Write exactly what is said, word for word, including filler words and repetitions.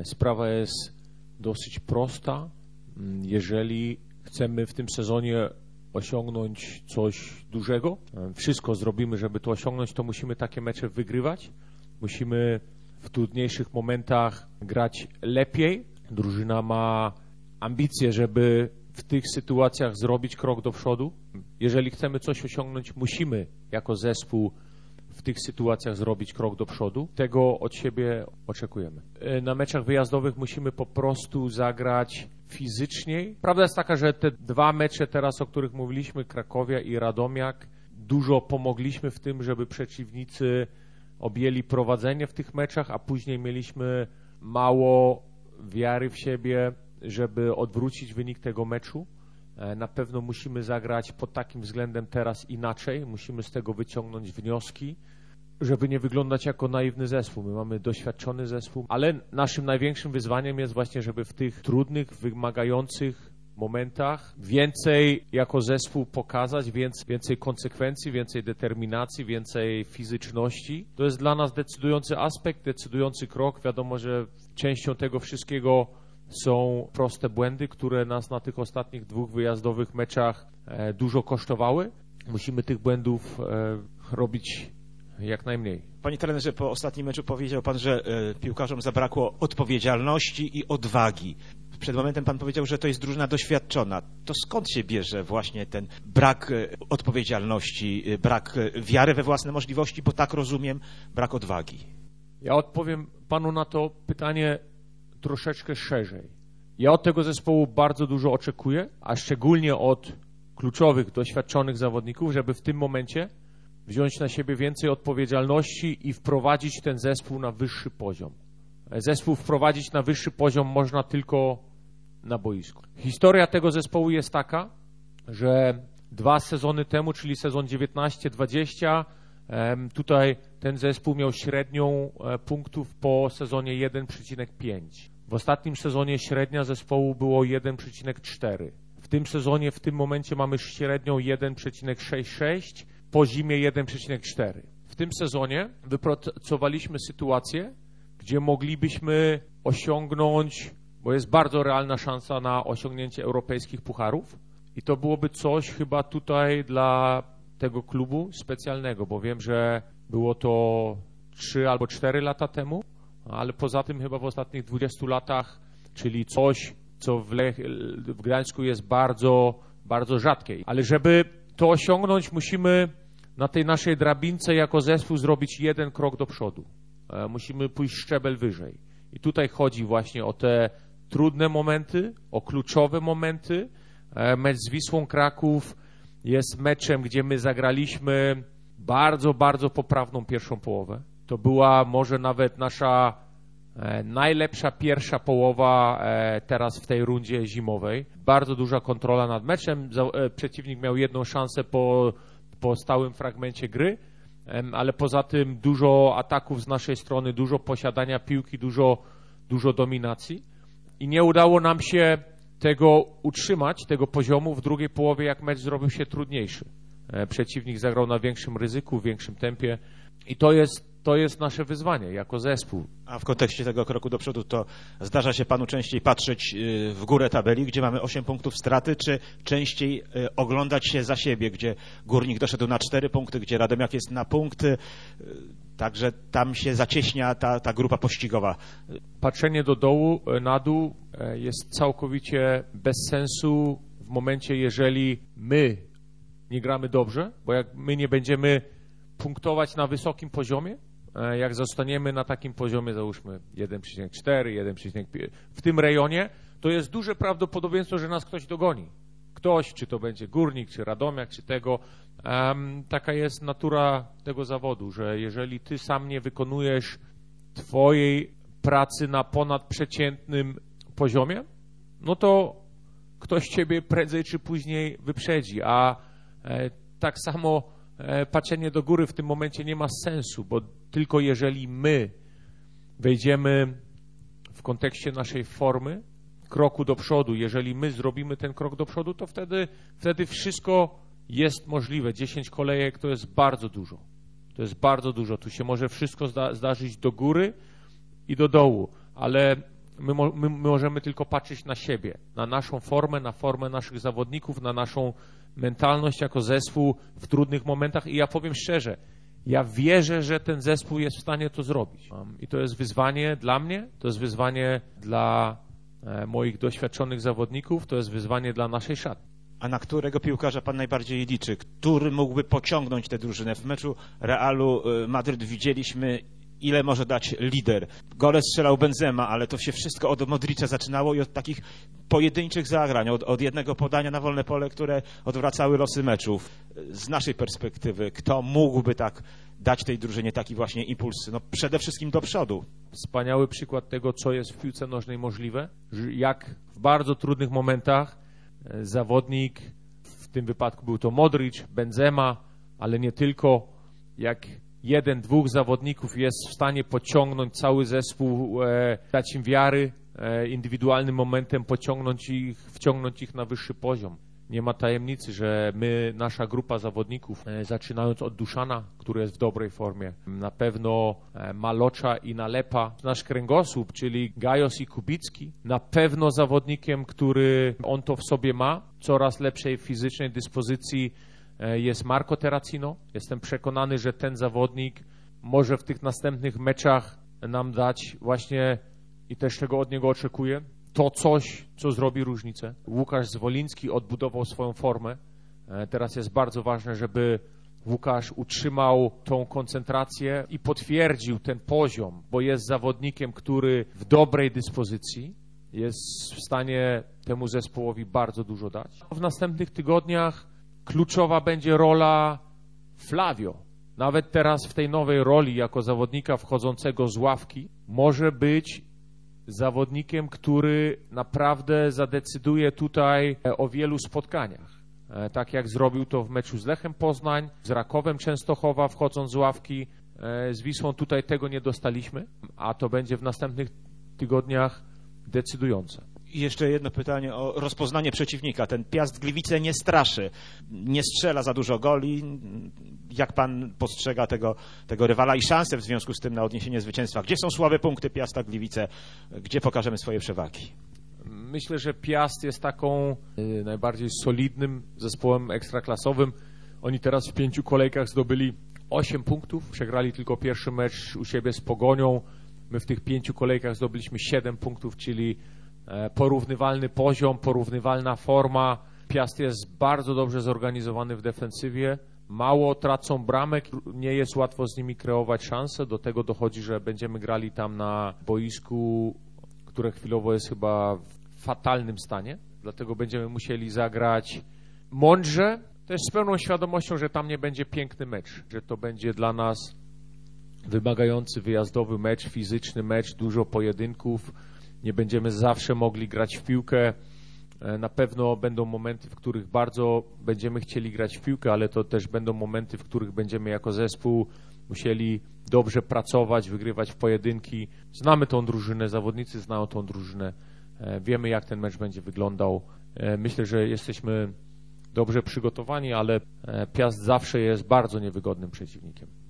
Sprawa jest dosyć prosta. Jeżeli chcemy w tym sezonie osiągnąć coś dużego, wszystko zrobimy, żeby to osiągnąć, to musimy takie mecze wygrywać. Musimy w trudniejszych momentach grać lepiej. Drużyna ma ambicje, żeby w tych sytuacjach zrobić krok do przodu. Jeżeli chcemy coś osiągnąć, musimy jako zespół w tych sytuacjach zrobić krok do przodu. Tego od siebie oczekujemy. Na meczach wyjazdowych musimy po prostu zagrać fizyczniej. Prawda jest taka, że te dwa mecze teraz, o których mówiliśmy, Krakowia i Radomiak, dużo pomogliśmy w tym, żeby przeciwnicy objęli prowadzenie w tych meczach, a później mieliśmy mało wiary w siebie, żeby odwrócić wynik tego meczu. Na pewno musimy zagrać pod takim względem teraz inaczej. Musimy z tego wyciągnąć wnioski, żeby nie wyglądać jako naiwny zespół. My mamy doświadczony zespół, ale naszym największym wyzwaniem jest właśnie, żeby w tych trudnych, wymagających momentach więcej jako zespół pokazać, więcej, więcej konsekwencji, więcej determinacji, więcej fizyczności. To jest dla nas decydujący aspekt, decydujący krok. Wiadomo, że częścią tego wszystkiego są proste błędy, które nas na tych ostatnich dwóch wyjazdowych meczach e, dużo kosztowały. Musimy tych błędów e, robić jak najmniej. Panie trenerze, po ostatnim meczu powiedział pan, że e, piłkarzom zabrakło odpowiedzialności i odwagi. Przed momentem pan powiedział, że to jest drużyna doświadczona. To skąd się bierze właśnie ten brak e, odpowiedzialności, e, brak e, wiary we własne możliwości, bo tak rozumiem, brak odwagi? Ja odpowiem panu na to pytanie troszeczkę szerzej. Ja od tego zespołu bardzo dużo oczekuję, a szczególnie od kluczowych, doświadczonych zawodników, żeby w tym momencie wziąć na siebie więcej odpowiedzialności i wprowadzić ten zespół na wyższy poziom. Zespół wprowadzić na wyższy poziom można tylko na boisku. Historia tego zespołu jest taka, że dwa sezony temu, czyli sezon dziewiętnaście dwadzieścia, tutaj ten zespół miał średnią punktów po sezonie jeden przecinek pięć. W ostatnim sezonie średnia zespołu było jeden przecinek cztery. W tym sezonie, w tym momencie mamy średnią jeden przecinek sześćdziesiąt sześć, po zimie jeden przecinek cztery. W tym sezonie wypracowaliśmy sytuację, gdzie moglibyśmy osiągnąć, bo jest bardzo realna szansa na osiągnięcie europejskich pucharów i to byłoby coś chyba tutaj dla tego klubu specjalnego, bo wiem, że było to trzy albo cztery lata temu, ale poza tym chyba w ostatnich dwudziestu latach, czyli coś, co w, Lech, w Gdańsku jest bardzo, bardzo rzadkie. Ale żeby to osiągnąć, musimy na tej naszej drabince jako zespół zrobić jeden krok do przodu. Musimy pójść szczebel wyżej. I tutaj chodzi właśnie o te trudne momenty, o kluczowe momenty. Mecz z Wisłą Kraków jest meczem, gdzie my zagraliśmy bardzo, bardzo poprawną pierwszą połowę. To była może nawet nasza e, najlepsza pierwsza połowa e, teraz w tej rundzie zimowej. Bardzo duża kontrola nad meczem. Za, e, przeciwnik miał jedną szansę po, po stałym fragmencie gry, e, ale poza tym dużo ataków z naszej strony, dużo posiadania piłki, dużo, dużo dominacji. I nie udało nam się tego utrzymać, tego poziomu w drugiej połowie, jak mecz zrobił się trudniejszy. E, przeciwnik zagrał na większym ryzyku, w większym tempie i to jest To jest nasze wyzwanie jako zespół. A w kontekście tego kroku do przodu to zdarza się panu częściej patrzeć w górę tabeli, gdzie mamy osiem punktów straty, czy częściej oglądać się za siebie, gdzie Górnik doszedł na cztery punkty, gdzie Radomiak jest na punkt, także tam się zacieśnia ta, ta grupa pościgowa. Patrzenie do dołu, na dół jest całkowicie bez sensu w momencie, jeżeli my nie gramy dobrze, bo jak my nie będziemy punktować na wysokim poziomie, jak zostaniemy na takim poziomie, załóżmy jeden przecinek cztery, jeden przecinek pięć, w tym rejonie, to jest duże prawdopodobieństwo, że nas ktoś dogoni. Ktoś, czy to będzie Górnik, czy Radomiak, czy tego. Um, taka jest natura tego zawodu, że jeżeli ty sam nie wykonujesz twojej pracy na ponadprzeciętnym poziomie, no to ktoś ciebie prędzej czy później wyprzedzi, a e, tak samo patrzenie do góry w tym momencie nie ma sensu, bo tylko jeżeli my wejdziemy w kontekście naszej formy, kroku do przodu, jeżeli my zrobimy ten krok do przodu, to wtedy, wtedy wszystko jest możliwe. dziesięć kolejek to jest bardzo dużo. To jest bardzo dużo. Tu się może wszystko zda- zdarzyć do góry i do dołu, ale My, mo, my, my możemy tylko patrzeć na siebie, na naszą formę, na formę naszych zawodników, na naszą mentalność jako zespół w trudnych momentach i ja powiem szczerze, ja wierzę, że ten zespół jest w stanie to zrobić. I to jest wyzwanie dla mnie, to jest wyzwanie dla moich doświadczonych zawodników, to jest wyzwanie dla naszej szatni. A na którego piłkarza pan najbardziej liczy? Który mógłby pociągnąć tę drużynę? W meczu Realu Madryt widzieliśmy, ile może dać lider. Gole strzelał Benzema, ale to się wszystko od Modricza zaczynało i od takich pojedynczych zagrań, od, od jednego podania na wolne pole, które odwracały losy meczów. Z naszej perspektywy, kto mógłby tak dać tej drużynie taki właśnie impuls, no przede wszystkim do przodu? Wspaniały przykład tego, co jest w piłce nożnej możliwe, że jak w bardzo trudnych momentach zawodnik, w tym wypadku był to Modric, Benzema, ale nie tylko, jak jeden, dwóch zawodników jest w stanie pociągnąć cały zespół, e, dać im wiary, e, indywidualnym momentem pociągnąć ich, wciągnąć ich na wyższy poziom. Nie ma tajemnicy, że my, nasza grupa zawodników, e, zaczynając od Duszana, który jest w dobrej formie, na pewno e, Malocza i Nalepa, nasz kręgosłup, czyli Gajos i Kubicki, na pewno zawodnikiem, który on to w sobie ma, coraz lepszej fizycznej dyspozycji jest Marco Terracino. Jestem przekonany, że ten zawodnik może w tych następnych meczach nam dać właśnie, i też tego od niego oczekuję, to coś, co zrobi różnicę. Łukasz Zwoliński odbudował swoją formę. Teraz jest bardzo ważne, żeby Łukasz utrzymał tą koncentrację i potwierdził ten poziom, bo jest zawodnikiem, który w dobrej dyspozycji jest w stanie temu zespołowi bardzo dużo dać. W następnych tygodniach kluczowa będzie rola Flavio. Nawet teraz w tej nowej roli jako zawodnika wchodzącego z ławki może być zawodnikiem, który naprawdę zadecyduje tutaj o wielu spotkaniach. Tak jak zrobił to w meczu z Lechem Poznań, z Rakowem Częstochowa wchodząc z ławki. Z Wisłą tutaj tego nie dostaliśmy, a to będzie w następnych tygodniach decydujące. I jeszcze jedno pytanie o rozpoznanie przeciwnika. Ten Piast Gliwice nie straszy, nie strzela za dużo goli. Jak pan postrzega tego, tego rywala i szanse w związku z tym na odniesienie zwycięstwa? Gdzie są słabe punkty Piasta Gliwice? Gdzie pokażemy swoje przewagi? Myślę, że Piast jest taką y, najbardziej solidnym zespołem ekstraklasowym. Oni teraz w pięciu kolejkach zdobyli osiem punktów. Przegrali tylko pierwszy mecz u siebie z Pogonią. My w tych pięciu kolejkach zdobyliśmy siedem punktów, czyli porównywalny poziom, porównywalna forma. Piast jest bardzo dobrze zorganizowany w defensywie. Mało tracą bramek, nie jest łatwo z nimi kreować szanse. Do tego dochodzi, że będziemy grali tam na boisku, które chwilowo jest chyba w fatalnym stanie. Dlatego będziemy musieli zagrać mądrze, też z pełną świadomością, że tam nie będzie piękny mecz, że to będzie dla nas wymagający wyjazdowy mecz, fizyczny mecz, dużo pojedynków. Nie będziemy zawsze mogli grać w piłkę. Na pewno będą momenty, w których bardzo będziemy chcieli grać w piłkę, ale to też będą momenty, w których będziemy jako zespół musieli dobrze pracować, wygrywać pojedynki. Znamy tą drużynę, zawodnicy znają tą drużynę. Wiemy, jak ten mecz będzie wyglądał. Myślę, że jesteśmy dobrze przygotowani, ale Piast zawsze jest bardzo niewygodnym przeciwnikiem.